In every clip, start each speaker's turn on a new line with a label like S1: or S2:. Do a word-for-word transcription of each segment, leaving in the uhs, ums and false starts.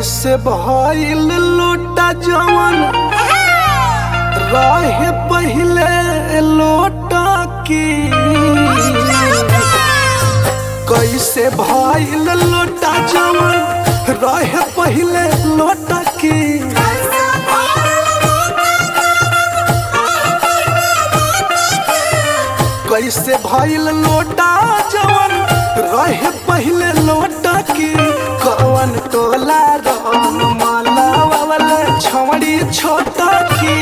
S1: कैसे भइल लोटा जवन रहे पहले लोटा की कैसे भइल लोटा जवन रहे पहले लोटा की कैसे भइल लोटा जवन रहे पहले लोटा की कवन टोला रंग माला वाले छवड़ी छोटा की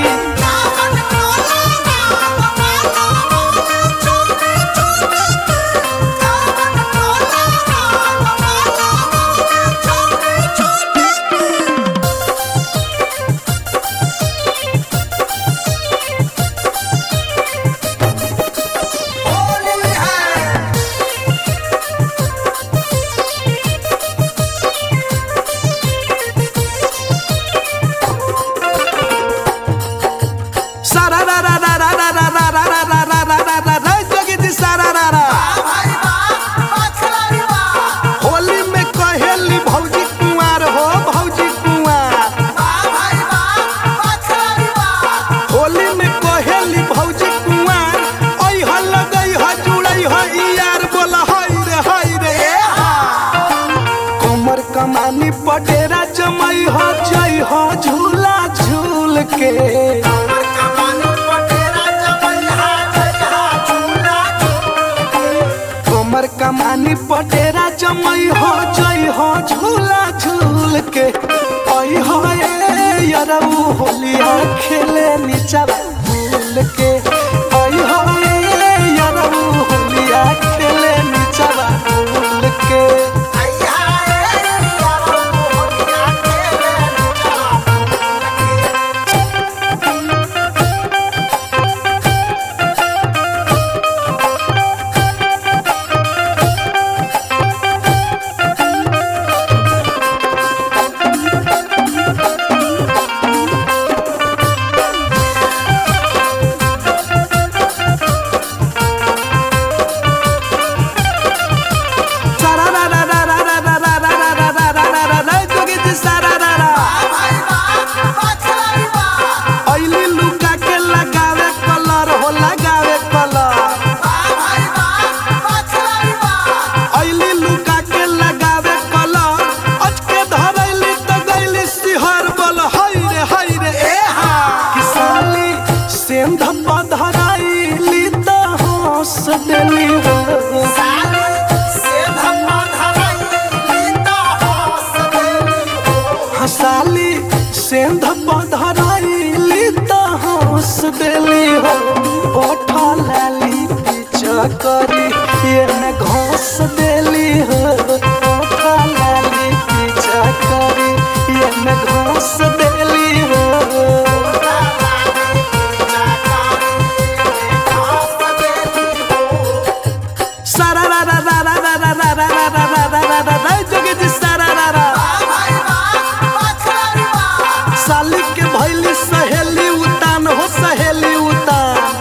S1: होली में कहेली भौजी कुंवार हो भौजी कुंवार होली में कहेली भौजी कुंवार ओइ ह लगई ह जुड़ई ह यार बोला हई रे हई रे कमर कमानी पटेरा जमई ह जई ह झूला झूल के कमर कमानी पटेरा जमई हो जई हो झूला झूल के ओइ हो ए यरऊ होलिया खेले नीचा भूल के ओइ हो ए यरऊ होलिया खेले नीचा भूल के देली हो हसाली सेंध पधराइली त हंस देली हो ओठा लाली पीछा करी ये में घोंस देली हो ओठा लाली पीछा करी ये में घोंस देली हो साली के भैली सहेली उतान हो सहेली उतान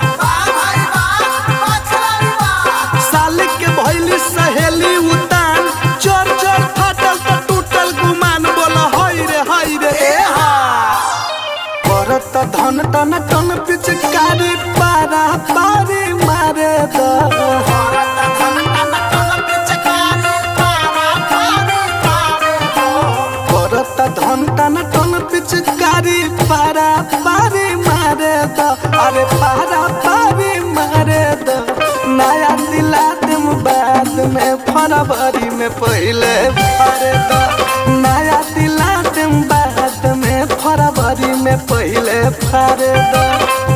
S1: साली के भैली सहेली उतान चोर चोर फाटल तो टूटल गुमान बोला हई रे हई रे ए हा करत धन तन तन पिचकारी पारा पारी मारे द धन तन टन पिचकारी पारा पारी मारे द अरे पारा पारी मारे द नया दिला तुम बाद में फरवरी में पहले फारे द नया दिला तुम बाद में फरवरी में पहले फारे द